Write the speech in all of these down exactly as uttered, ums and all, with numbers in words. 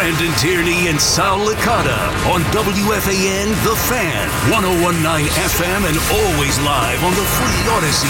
Brandon Tierney and Sal Licata on W F A N The Fan, one oh one point nine F M, and always live on the free Odyssey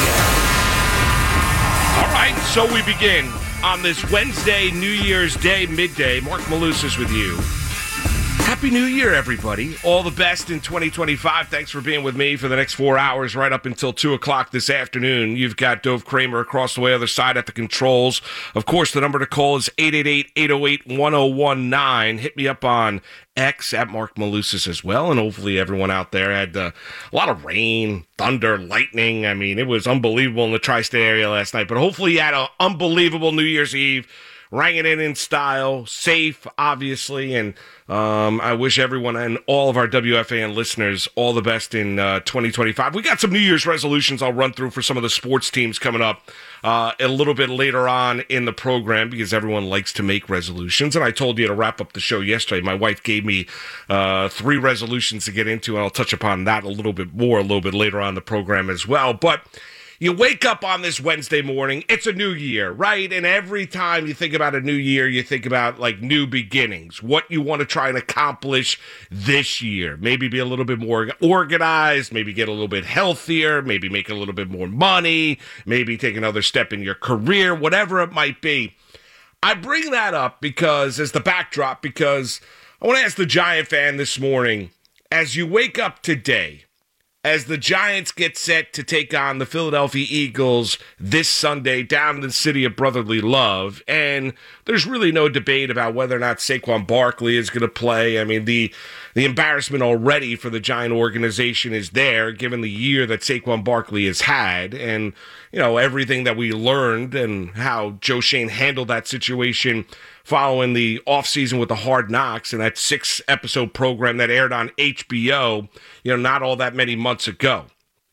app. All right, so we begin on this Wednesday, New Year's Day, midday. Mark Malusis with you. Happy New Year, everybody. All the best in twenty twenty-five. Thanks for being with me for the next four hours, right up until two o'clock this afternoon. You've got Dove Kramer across the way, other side at the controls. Of course, the number to call is eight eight eight, eight oh eight, one oh one nine. Hit me up on X at Mark Malusis as well, and hopefully everyone out there had uh, a lot of rain, thunder, lightning. I mean, it was unbelievable in the tri-state area last night, but hopefully you had an unbelievable New Year's Eve. Rang it in in style, safe, obviously, and um, I wish everyone and all of our W F A N listeners all the best in uh, twenty twenty-five. We got some New Year's resolutions I'll run through for some of the sports teams coming up uh, a little bit later on in the program because everyone likes to make resolutions. And I told you to wrap up the show yesterday. My wife gave me uh, three resolutions to get into, and I'll touch upon that a little bit more a little bit later on in the program as well. But you wake up on this Wednesday morning, it's a new year, right? And every time you think about a new year, you think about like new beginnings, what you want to try and accomplish this year. Maybe be a little bit more organized, maybe get a little bit healthier, maybe make a little bit more money, maybe take another step in your career, whatever it might be. I bring that up because, as the backdrop, because I want to ask the Giant fan this morning, as you wake up today, as the Giants get set to take on the Philadelphia Eagles this Sunday down in the city of brotherly love, and there's really no debate about whether or not Saquon Barkley is going to play. I mean, the the embarrassment already for the Giant organization is there, given the year that Saquon Barkley has had, and you know everything that we learned and how Joe Schoen handled that situation following the offseason with the Hard Knocks and that six-episode program that aired on H B O, you know, not all that many months ago.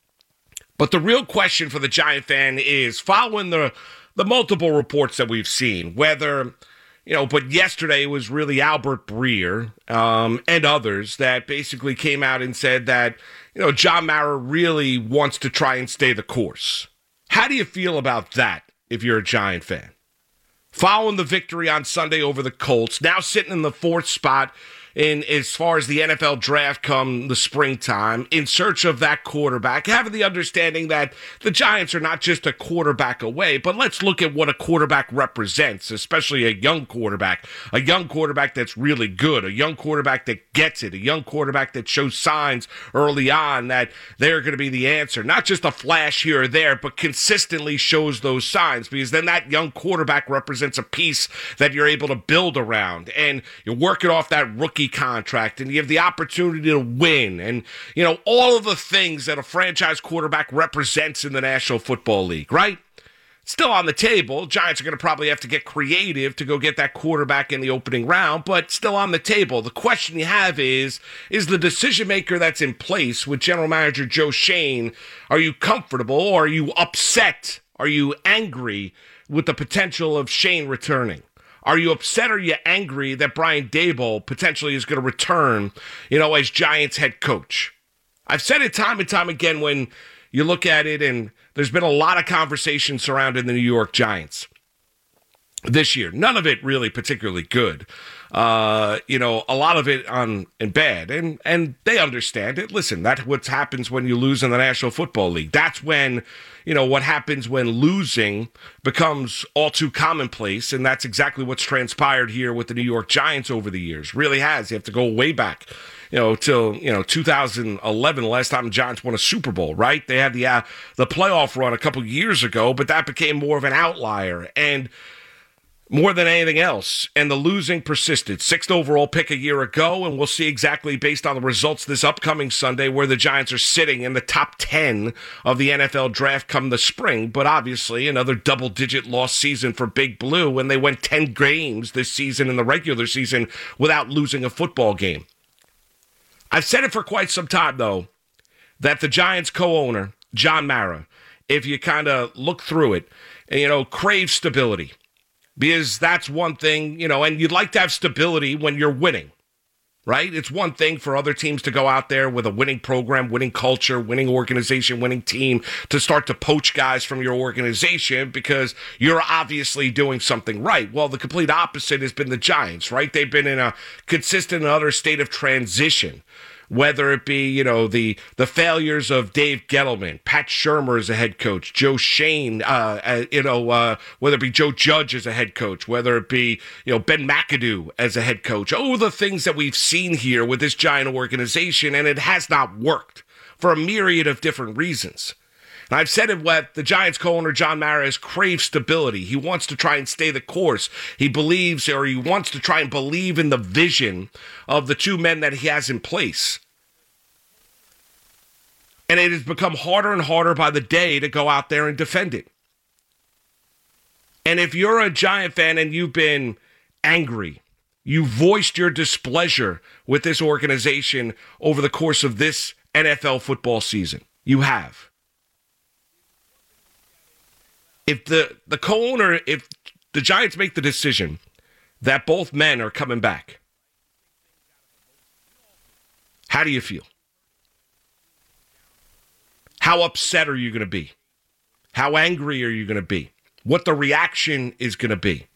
But the real question for the Giant fan is, following the the multiple reports that we've seen, whether, you know, but yesterday it was really Albert Breer um, and others that basically came out and said that, you know, John Mara really wants to try and stay the course. How do you feel about that if you're a Giant fan? Following the victory on Sunday over the Colts, now sitting in the fourth spot in as far as the N F L draft come the springtime, in search of that quarterback, having the understanding that the Giants are not just a quarterback away, but let's look at what a quarterback represents, especially a young quarterback, a young quarterback that's really good, a young quarterback that gets it, a young quarterback that shows signs early on that they're going to be the answer, not just a flash here or there, but consistently shows those signs, because then that young quarterback represents a piece that you're able to build around, and you're working off that rookie contract, and you have the opportunity to win, and you know all of the things that a franchise quarterback represents in the National Football League, right? Still on the table. Giants are going to probably have to get creative to go get that quarterback in the opening round, but still on the table. The question you have is, is the decision maker that's in place with General Manager Joe Schoen, are you comfortable, or are you upset? Are you angry with the potential of Schoen returning? Are you upset or are you angry that Brian Daboll potentially is going to return, you know, as Giants head coach? I've said it time and time again when you look at it, and there's been a lot of conversation surrounding the New York Giants this year. None of it really particularly good. Uh, you know, a lot of it on and bad, and and they understand it. Listen, that's what happens when you lose in the National Football League. That's when, you know, what happens when losing becomes all too commonplace, and that's exactly what's transpired here with the New York Giants over the years. Really has. You have to go way back, you know, till, you know, two thousand eleven, the last time the Giants won a Super Bowl, right? They had the uh, the playoff run a couple years ago, but that became more of an outlier, and more than anything else, and the losing persisted. Sixth overall pick a year ago, and we'll see exactly based on the results this upcoming Sunday where the Giants are sitting in the top ten of the N F L draft come the spring. But obviously, another double-digit loss season for Big Blue when they went ten games this season in the regular season without losing a football game. I've said it for quite some time, though, that the Giants co-owner, John Mara, if you kind of look through it, and, you know, crave stability. Because that's one thing, you know, and you'd like to have stability when you're winning. right? It's one thing for other teams to go out there with a winning program, winning culture, winning organization, winning team to start to poach guys from your organization because you're obviously doing something right. Well, the complete opposite has been the Giants, right? They've been in a consistent and utter state of transition. Whether it be, you know, the the failures of Dave Gettleman, Pat Shurmur as a head coach, Joe Schoen, uh, uh, you know, uh, whether it be Joe Judge as a head coach, whether it be, you know, Ben McAdoo as a head coach. Oh, the things that we've seen here with this Giant organization, and it has not worked for a myriad of different reasons. And I've said it, what the Giants co-owner John Mara has craved stability. He wants to try and stay the course. He believes, or he wants to try and believe in the vision of the two men that he has in place. And it has become harder and harder by the day to go out there and defend it. And if you're a Giant fan and you've been angry, you voiced your displeasure with this organization over the course of this N F L football season. You have. If the, the co-owner, if the Giants make the decision that both men are coming back, how do you feel? How upset are you going to be? How angry are you going to be? What the reaction is going to be?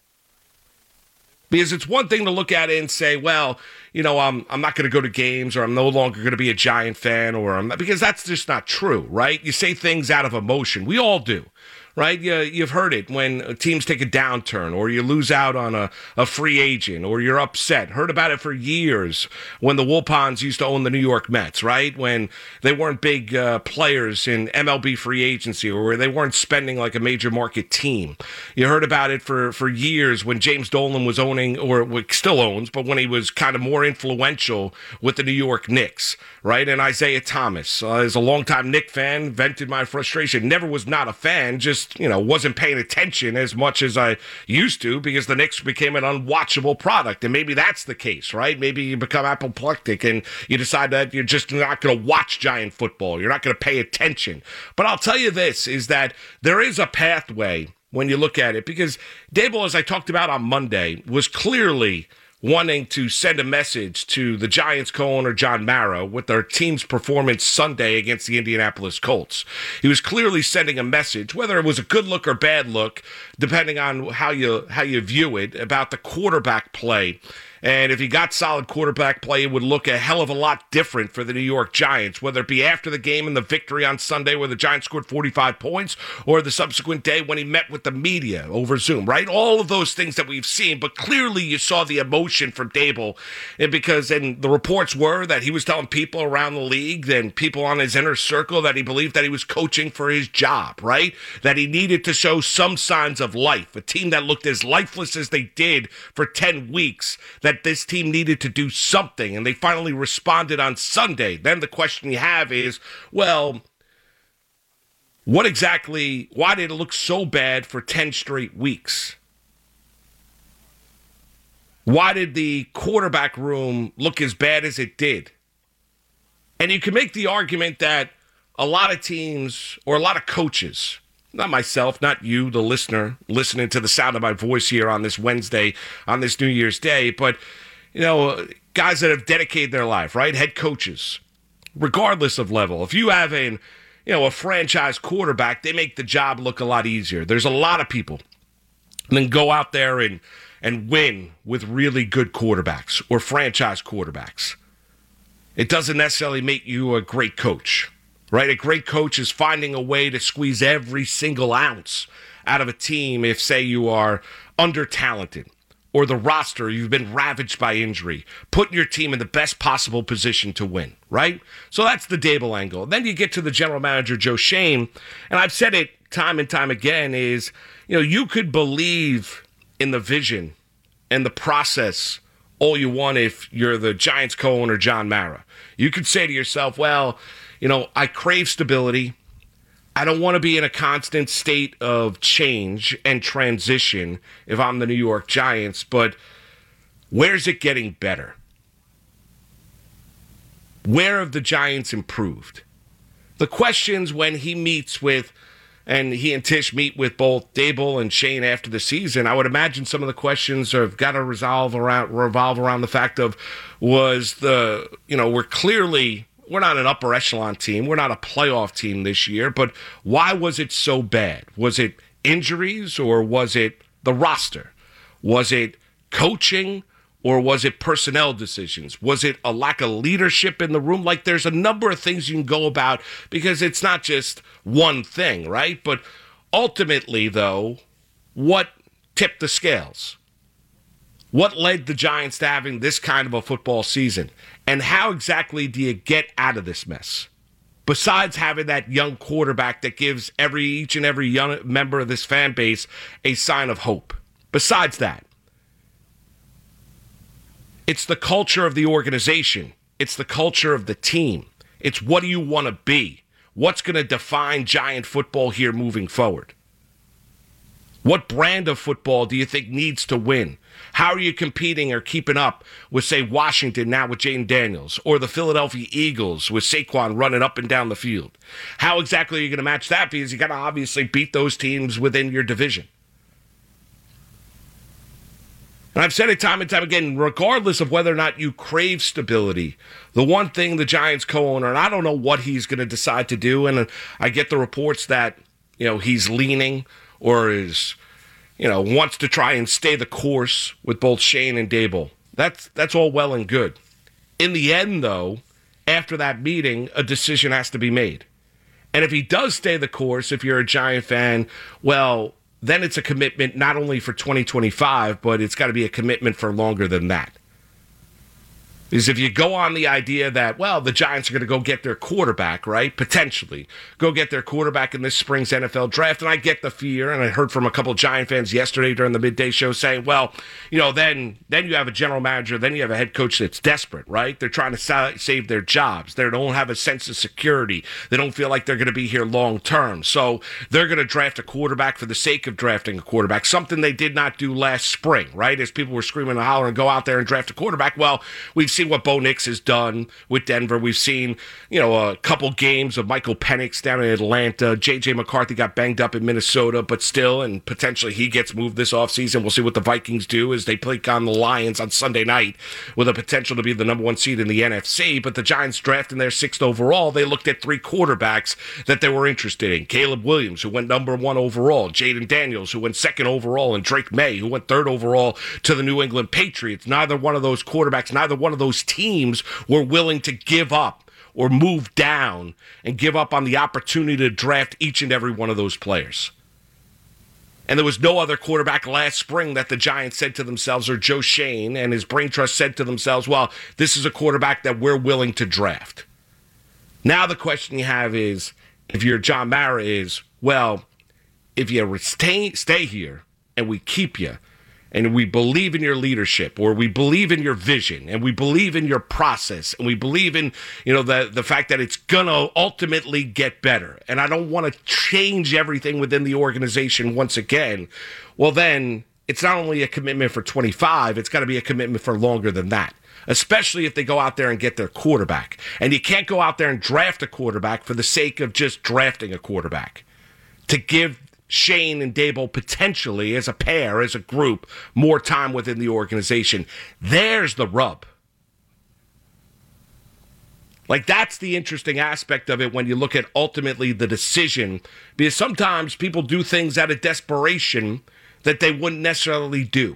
Because it's one thing to look at it and say, well, you know, I'm I'm not going to go to games, or I'm no longer going to be a Giant fan, or I'm not, because that's just not true, right? You say things out of emotion. We all do. Right? You, you've heard it when teams take a downturn, or you lose out on a, a free agent, or you're upset. Heard about it for years when the Wilpons used to own the New York Mets, right? When they weren't big uh, players in M L B free agency, or where they weren't spending like a major market team. You heard about it for, for years when James Dolan was owning, or still owns, but when he was kind of more influential with the New York Knicks, right? And Isaiah Thomas, uh, as a longtime Knicks fan, vented my frustration. Never was not a fan, just you know, wasn't paying attention as much as I used to because the Knicks became an unwatchable product. And maybe that's the case, right? Maybe you become apoplectic and you decide that you're just not going to watch Giant football. You're not going to pay attention. But I'll tell you this, is that there is a pathway when you look at it, because Daboll, as I talked about on Monday, was clearly wanting to send a message to the Giants co-owner John Mara with their team's performance Sunday against the Indianapolis Colts. He was clearly sending a message, whether it was a good look or bad look, depending on how you how you view it, about the quarterback play. And if he got solid quarterback play, it would look a hell of a lot different for the New York Giants, whether it be after the game and the victory on Sunday where the Giants scored forty-five points, or the subsequent day when he met with the media over Zoom, right? All of those things that we've seen, but clearly you saw the emotion from Daboll, and because and the reports were that he was telling people around the league and people on his inner circle that he believed that he was coaching for his job, right? That he needed to show some signs of life. A team that looked as lifeless as they did for ten weeks, that this team needed to do something, and they finally responded on Sunday. Then the question you have is, well, what exactly, why did it look so bad for ten straight weeks? Why did the quarterback room look as bad as it did? And you can make the argument that a lot of teams, or a lot of coaches, not myself, not you, the listener, listening to the sound of my voice here on this Wednesday, on this New Year's Day, but, you know, guys that have dedicated their life, right? Head coaches, regardless of level. If you have an, you know, a franchise quarterback, they make the job look a lot easier. There's a lot of people that can go out there and, and win with really good quarterbacks or franchise quarterbacks. It doesn't necessarily make you a great coach. Right, a great coach is finding a way to squeeze every single ounce out of a team if, say, you are under-talented, or the roster, you've been ravaged by injury, putting your team in the best possible position to win, right? So that's the Daboll angle. Then you get to the general manager, Joe Schoen, and I've said it time and time again, is, you know, you could believe in the vision and the process all you want if you're the Giants co-owner, John Mara. You could say to yourself, well, you know, I crave stability. I don't want to be in a constant state of change and transition if I'm the New York Giants, but where's it getting better? Where have the Giants improved? The questions when he meets with and he and Tisch meet with both Daboll and Schoen after the season, I would imagine some of the questions have got to resolve around revolve around the fact of, was the, you know, we're clearly, we're not an upper echelon team, we're not a playoff team this year, but why was it so bad? Was it injuries, or was it the roster? Was it coaching, or was it personnel decisions? Was it a lack of leadership in the room? Like, there's a number of things you can go about, because it's not just one thing, right? But ultimately, though, what tipped the scales? What led the Giants to having this kind of a football season? And how exactly do you get out of this mess? Besides having that young quarterback that gives every each and every young member of this fan base a sign of hope. Besides that, it's the culture of the organization. It's the culture of the team. It's what do you want to be? What's going to define Giant football here moving forward? What brand of football do you think needs to win? How are you competing or keeping up with, say, Washington now with Jayden Daniels, or the Philadelphia Eagles with Saquon running up and down the field? How exactly are you going to match that? Because you got to obviously beat those teams within your division. And I've said it time and time again, regardless of whether or not you crave stability, the one thing the Giants co-owner, and I don't know what he's going to decide to do, and I get the reports that, you know, he's leaning or is, you know, wants to try and stay the course with both Schoen and Daboll. That's that's all well and good. In the end, though, after that meeting, a decision has to be made. And if he does stay the course, if you're a Giant fan, well, then it's a commitment not only for twenty twenty-five, but it's got to be a commitment for longer than that. Because if you go on the idea that, well, the Giants are going to go get their quarterback, right? Potentially. Go get their quarterback in this spring's N F L draft. And I get the fear, and I heard from a couple of Giant fans yesterday during the midday show saying, well, you know, then then you have a general manager, then you have a head coach that's desperate, right? They're trying to sa- save their jobs. They don't have a sense of security. They don't feel like they're going to be here long term. So they're going to draft a quarterback for the sake of drafting a quarterback, something they did not do last spring, right? As people were screaming and hollering, go out there and draft a quarterback. Well, we've seen what Bo Nix has done with Denver. We've seen, you know, a couple games of Michael Penix down in Atlanta. J J McCarthy got banged up in Minnesota, but still, and potentially he gets moved this offseason. We'll see what the Vikings do as they play on the Lions on Sunday night with a potential to be the number one seed in the N F C. But the Giants drafting their sixth overall, they looked at three quarterbacks that they were interested in. Caleb Williams, who went number one overall. Jayden Daniels, who went second overall. And Drake May, who went third overall to the New England Patriots. Neither one of those quarterbacks, neither one of those teams were willing to give up or move down and give up on the opportunity to draft each and every one of those players. And there was no other quarterback last spring that the Giants said to themselves, or Joe Schoen and his brain trust said to themselves, well, this is a quarterback that we're willing to draft. Now the question you have is, if you're John Mara, is, well, if you stay, stay here and we keep you, and we believe in your leadership, or we believe in your vision, and we believe in your process, and we believe in, you know, the, the fact that it's going to ultimately get better, and I don't want to change everything within the organization once again, well, then it's not only a commitment for twenty-five, it's got to be a commitment for longer than that, especially if they go out there and get their quarterback. And you can't go out there and draft a quarterback for the sake of just drafting a quarterback. To give Schoen and Daboll potentially, as a pair, as a group, more time within the organization. There's the rub. Like, that's the interesting aspect of it when you look at ultimately the decision, because sometimes people do things out of desperation that they wouldn't necessarily do.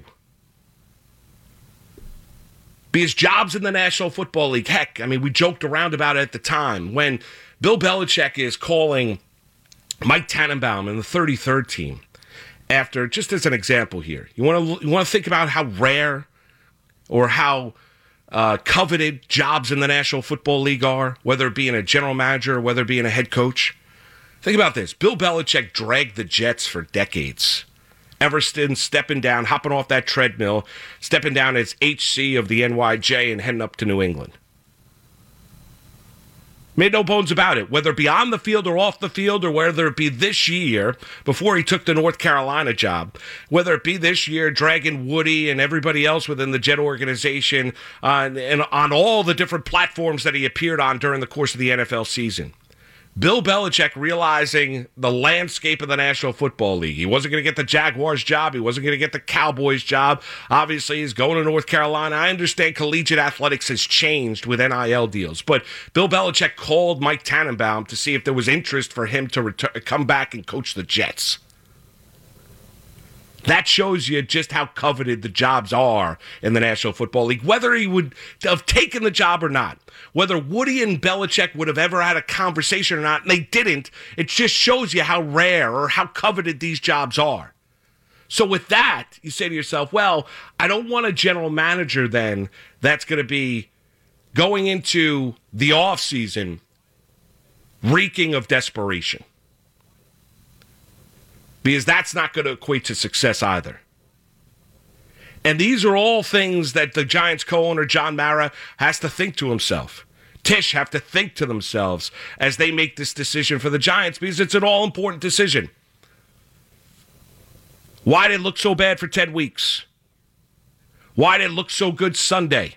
Because jobs in the National Football League, heck, I mean, we joked around about it at the time when Bill Belichick is calling Mike Tannenbaum and the thirty-third team after, just as an example here, you want to you want to think about how rare or how uh, coveted jobs in the National Football League are, whether it be in a general manager or whether it be in a head coach. Think about this. Bill Belichick dragged the Jets for decades. Ever since stepping down, hopping off that treadmill, stepping down as H C of the N Y J and heading up to New England. Made no bones about it, whether it be on the field or off the field, or whether it be this year, before he took the North Carolina job, whether it be this year, dragging Woody and everybody else within the Jet organization uh, and on all the different platforms that he appeared on during the course of the N F L season. Bill Belichick realizing the landscape of the National Football League. He wasn't going to get the Jaguars job. He wasn't going to get the Cowboys job. Obviously, he's going to North Carolina. I understand collegiate athletics has changed with N I L deals, but Bill Belichick called Mike Tannenbaum to see if there was interest for him to return, come back and coach the Jets. That shows you just how coveted the jobs are in the National Football League, whether he would have taken the job or not, whether Woody and Belichick would have ever had a conversation or not, and they didn't. It just shows you how rare or how coveted these jobs are. So with that, you say to yourself, well, I don't want a general manager then that's going to be going into the offseason reeking of desperation. Because that's not going to equate to success either. And these are all things that the Giants co-owner John Mara has to think to himself. Tisch have to think to themselves as they make this decision for the Giants, because it's an all-important decision. Why did it look so bad for ten weeks? Why did it look so good Sunday?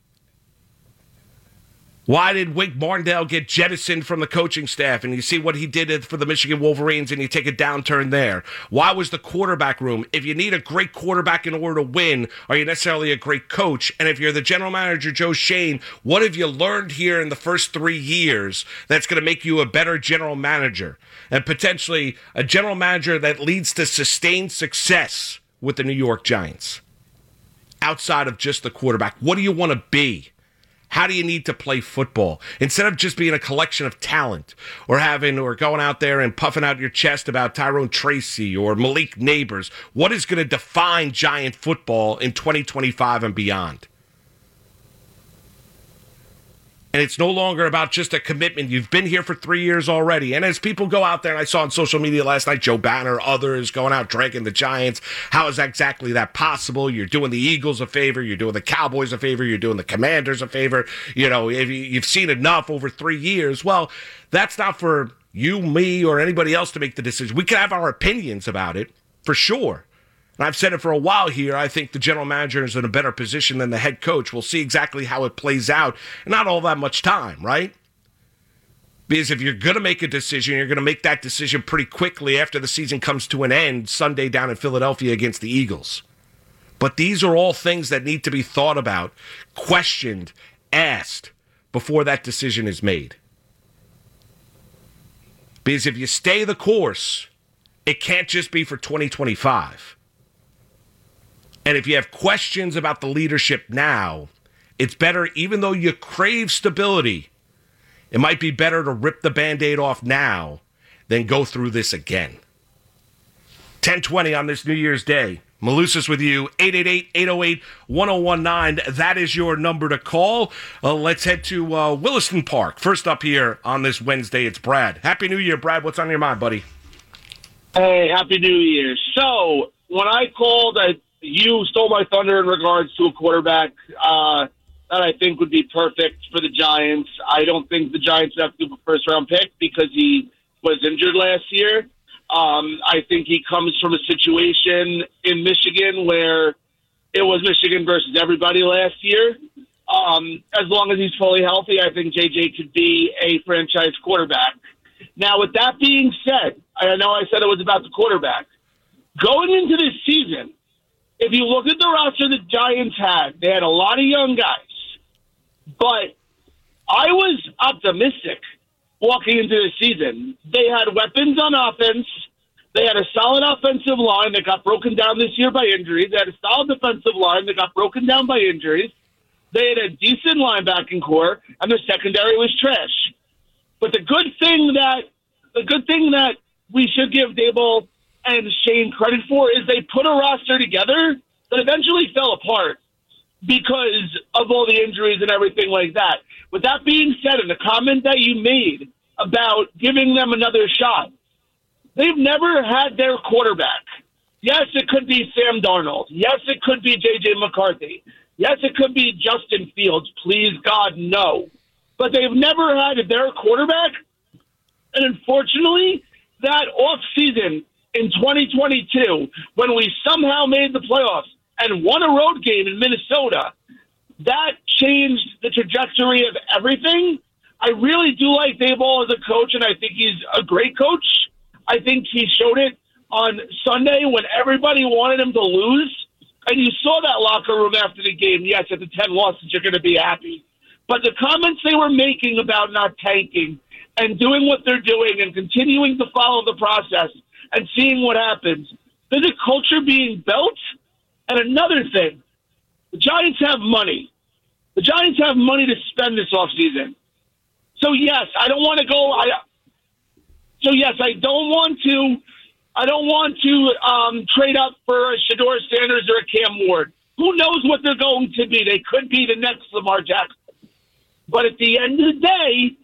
Why did Wink Martindale get jettisoned from the coaching staff? And you see what he did for the Michigan Wolverines and you take a downturn there. Why was the quarterback room? If you need a great quarterback in order to win, are you necessarily a great coach? And if you're the general manager, Joe Schoen, what have you learned here in the first three years that's going to make you a better general manager? And potentially a general manager that leads to sustained success with the New York Giants. Outside of just the quarterback, what do you want to be? How do you need to play football? Instead of just being a collection of talent or having or going out there and puffing out your chest about Tyrone Tracy or Malik Neighbors, what is going to define Giant football in twenty twenty-five and beyond? And it's no longer about just a commitment. You've been here for three years already. And as people go out there, and I saw on social media last night, Joe Banner, others going out dragging the Giants. How is exactly that possible? You're doing the Eagles a favor. You're doing the Cowboys a favor. You're doing the Commanders a favor. You know, if you've seen enough over three years. Well, that's not for you, me, or anybody else to make the decision. We can have our opinions about it, for sure. And I've said it for a while here. I think the general manager is in a better position than the head coach. We'll see exactly how it plays out. Not all that much time, right? Because if you're going to make a decision, you're going to make that decision pretty quickly after the season comes to an end Sunday down in Philadelphia against the Eagles. But these are all things that need to be thought about, questioned, asked before that decision is made. Because if you stay the course, it can't just be for twenty twenty-five. And if you have questions about the leadership now, it's better, even though you crave stability, it might be better to rip the Band-Aid off now than go through this again. ten twenty on this New Year's Day. Malusis with you, eight eight eight, eight oh eight, one oh one nine. That is your number to call. Uh, let's head to uh, Williston Park. First up here on this Wednesday, it's Brad. Happy New Year, Brad. What's on your mind, buddy? Hey, Happy New Year. So, when I called, I you stole my thunder in regards to a quarterback uh, that I think would be perfect for the Giants. I don't think the Giants have to give a first-round pick because he was injured last year. Um, I think he comes from a situation in Michigan where it was Michigan versus everybody last year. Um, as long as he's fully healthy, I think J J could be a franchise quarterback. Now, with that being said, I know I said it was about the quarterback. Going into this season, if you look at the roster the Giants had, they had a lot of young guys. But I was optimistic walking into the season. They had weapons on offense. They had a solid offensive line that got broken down this year by injuries. They had a solid defensive line that got broken down by injuries. They had a decent linebacking core, and their secondary was trash. But the good thing that the good thing that we should give Dable and Shane credit for is they put a roster together that eventually fell apart because of all the injuries and everything like that. With that being said, and the comment that you made about giving them another shot, they've never had their quarterback. Yes, it could be Sam Darnold. Yes, it could be J J McCarthy. Yes, it could be Justin Fields. Please, God, no. But they've never had their quarterback. And unfortunately, that offseason in twenty twenty-two, when we somehow made the playoffs and won a road game in Minnesota, that changed the trajectory of everything I really do like Daboll as a coach, and I think he's a great coach. I think he showed it on Sunday when everybody wanted him to lose. And you saw that locker room after the game. Yes, at the ten losses, you're going to be happy. But the comments they were making about not tanking and doing what they're doing and continuing to follow the process and seeing what happens, there's a culture being built. And another thing, the Giants have money. The Giants have money to spend this offseason. So, yes, I don't want to go I, – so, yes, I don't want to – I don't want to um, trade up for a Shedeur Sanders or a Cam Ward. Who knows what they're going to be? They could be the next Lamar Jackson. But at the end of the day,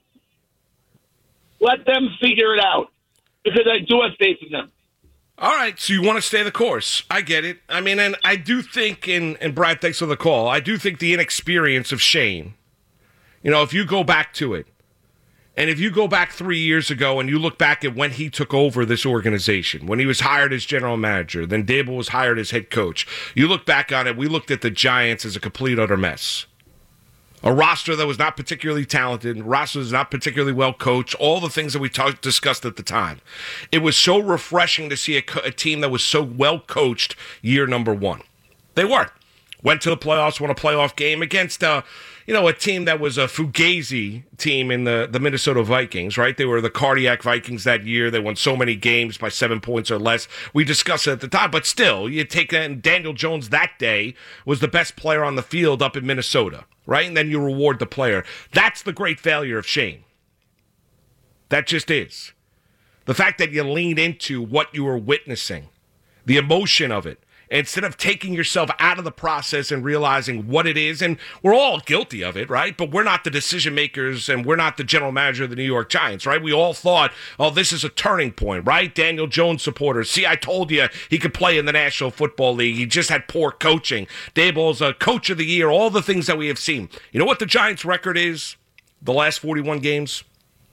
let them figure it out because I do have faith in them. All right, so you want to stay the course. I get it. I mean, and I do think, and, and Brad, thanks for the call, I do think the inexperience of Shane, you know, if you go back to it, and if you go back three years ago and you look back at when he took over this organization, when he was hired as general manager, then Daboll was hired as head coach, you look back on it, we looked at the Giants as a complete utter mess. A roster that was not particularly talented, a roster that was not particularly well coached, all the things that we talk, discussed at the time. It was so refreshing to see a, co- a team that was so well coached year number one. They were. Went to the playoffs, won a playoff game against uh, you know, a team that was a Fugazi team in the, the Minnesota Vikings, right? They were the cardiac Vikings that year. They won so many games by seven points or less. We discussed it at the time, but still, you take that, and Daniel Jones that day was the best player on the field up in Minnesota, right? And then you reward the player. That's the great failure of Shane. That just is. The fact that you lean into what you were witnessing, the emotion of it, instead of taking yourself out of the process and realizing what it is. And we're all guilty of it, right? But we're not the decision makers and we're not the general manager of the New York Giants, right? We all thought, oh, this is a turning point, right? Daniel Jones supporters. See, I told you he could play in the National Football League. He just had poor coaching. Daboll's a coach of the year, all the things that we have seen. You know what the Giants' record is the last forty-one games?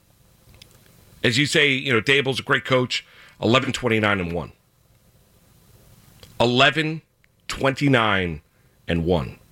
As you say, you know, Daboll's a great coach, eleven twenty-nine and one. eleven twenty-nine and one.